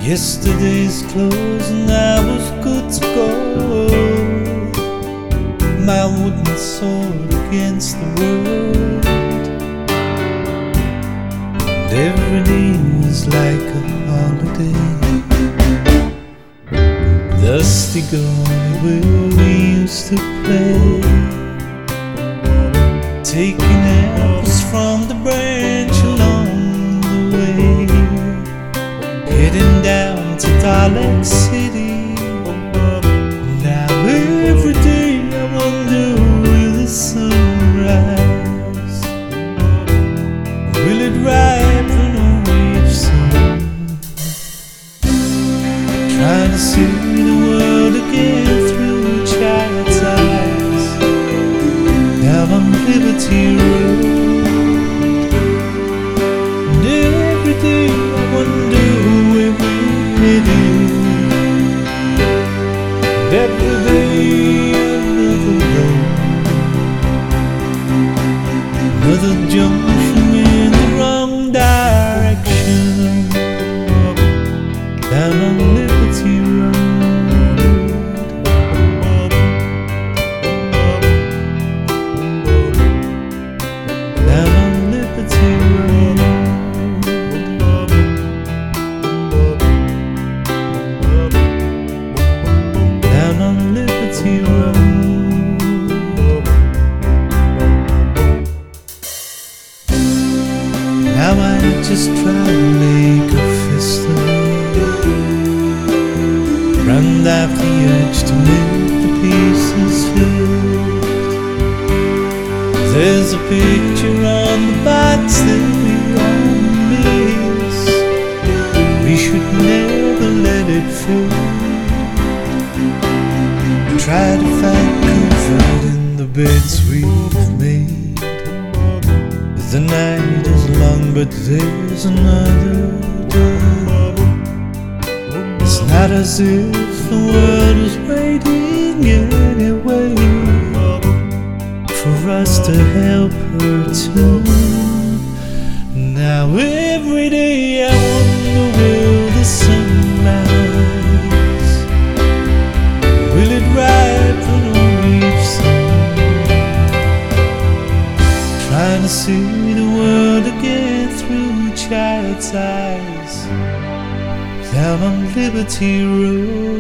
Yesterday's clothes and I was good to go. My wooden sword against the world, and every day was like a holiday. Dusty gully where we used to play, taking apples from the branch along the way, heading down to Dalek City. Now every day I wonder, will the sun rise? Will it ripen or reach sun? Trying to see the world again through a child's eyes, down on Liberty Road. And every day I wonder where we're headed. Every day another road, another junction in the wrong direction, down on Liberty Road. Down on Liberty Road. Down on Liberty Road. Now I just try to make a fist of it, round off the edge to make the pieces fit. There's a picture on the box that we all miss. We should never let it fall. Try to find comfort in the beds we've made. The night is long, but there's another day. It's not as if the world is waiting anyway for us to help her too. Now every day I wonder, will the sun rise? Will it ripen or reach sun? Trying to see the world again through a child's eyes, down on Liberty Road.